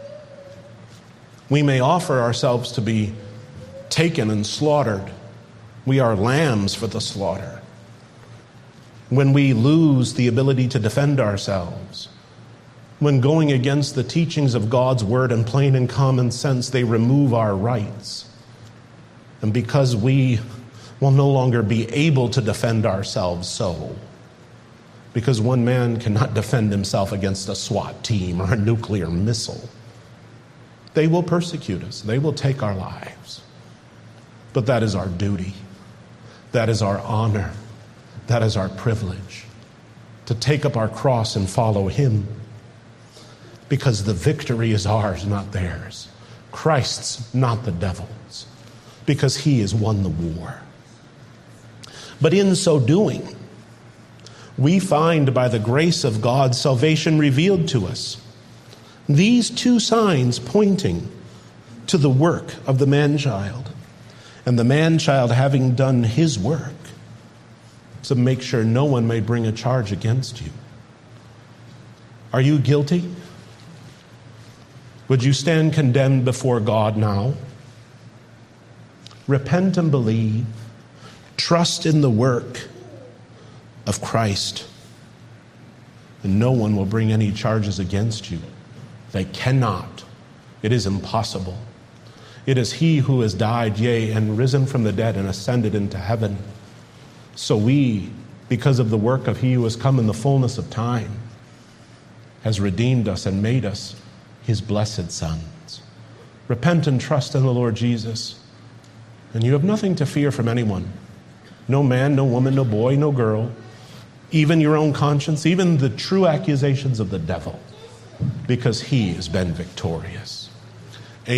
We may offer ourselves to be taken and slaughtered. We are lambs for the slaughter. When we lose the ability to defend ourselves, when going against the teachings of God's word and plain and common sense, they remove our rights. And because we will no longer be able to defend ourselves because one man cannot defend himself against a SWAT team or a nuclear missile. They will persecute us. They will take our lives. But that is our duty. That is our honor. That is our privilege, to take up our cross and follow him. Because the victory is ours, not theirs. Christ's, not the devil's. Because he has won the war. But in so doing, we find by the grace of God salvation revealed to us. These two signs pointing to the work of the man-child. And the man-child having done his work to make sure no one may bring a charge against you. Are you guilty? Would you stand condemned before God now? Repent and believe. Trust in the work of Christ. And no one will bring any charges against you. They cannot. It is impossible. It is he who has died, yea, and risen from the dead and ascended into heaven. So we, because of the work of he who has come in the fullness of time, has redeemed us and made us his blessed sons. Repent and trust in the Lord Jesus, and you have nothing to fear from anyone. No man, no woman, no boy, no girl, even your own conscience, even the true accusations of the devil, because he has been victorious.